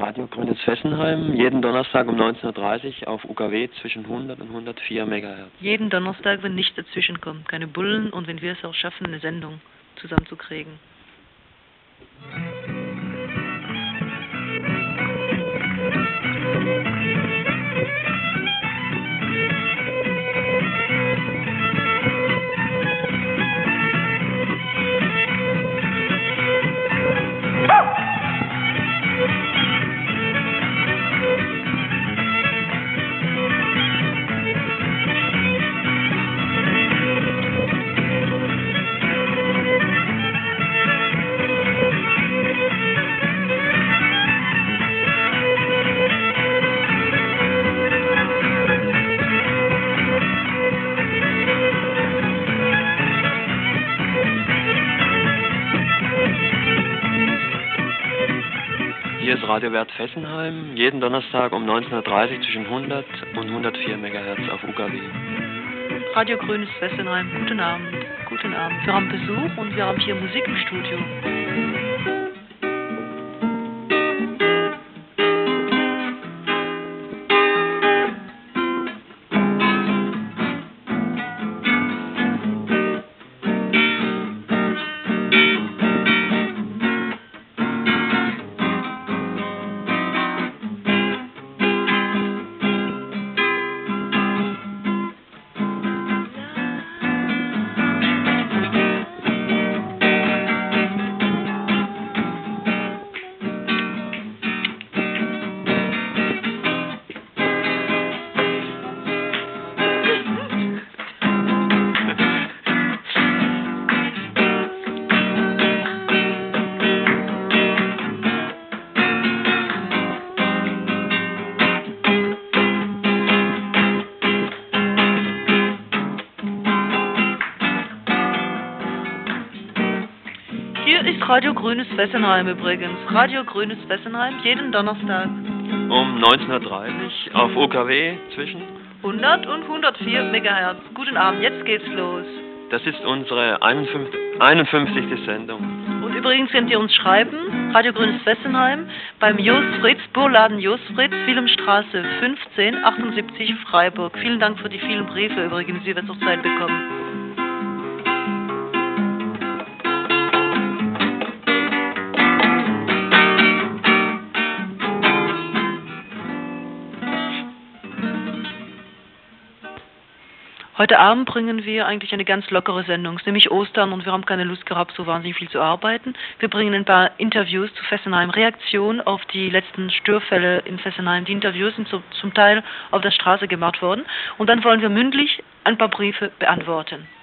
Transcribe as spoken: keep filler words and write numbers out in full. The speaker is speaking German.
Radio Grünes Fessenheim, jeden Donnerstag um neunzehn Uhr dreißig auf U K W zwischen hundert und hundertvier Megahertz. Jeden Donnerstag, wenn nichts dazwischen kommt, keine Bullen und wenn wir es auch schaffen, eine Sendung zusammenzukriegen. Hier ist Radio Wert Fessenheim, jeden Donnerstag um neunzehn Uhr dreißig zwischen hundert und hundertvier Megahertz auf U K W. Radio Grünes Fessenheim, guten Abend, guten Abend. Wir haben Besuch und wir haben hier Musik im Studio. Radio Grünes Fessenheim übrigens. Radio Grünes Fessenheim, jeden Donnerstag. Um neunzehn Uhr dreißig auf U K W zwischen hundert und hundertvier Megahertz. Guten Abend, jetzt geht's los. Das ist unsere einundfünfzigste Sendung. Und übrigens könnt ihr uns schreiben, Radio Grünes Fessenheim, beim Jost Fritz, Burladen Jost Fritz, Wilhelmstraße fünfzehn, achtundsiebzig Freiburg. Vielen Dank für die vielen Briefe übrigens, die wir zur Zeit bekommen. Heute Abend bringen wir eigentlich eine ganz lockere Sendung, es ist nämlich Ostern und wir haben keine Lust gehabt, so wahnsinnig viel zu arbeiten. Wir bringen ein paar Interviews zu Fessenheim, Reaktion auf die letzten Störfälle in Fessenheim. Die Interviews sind so, zum Teil auf der Straße gemacht worden und dann wollen wir mündlich ein paar Briefe beantworten.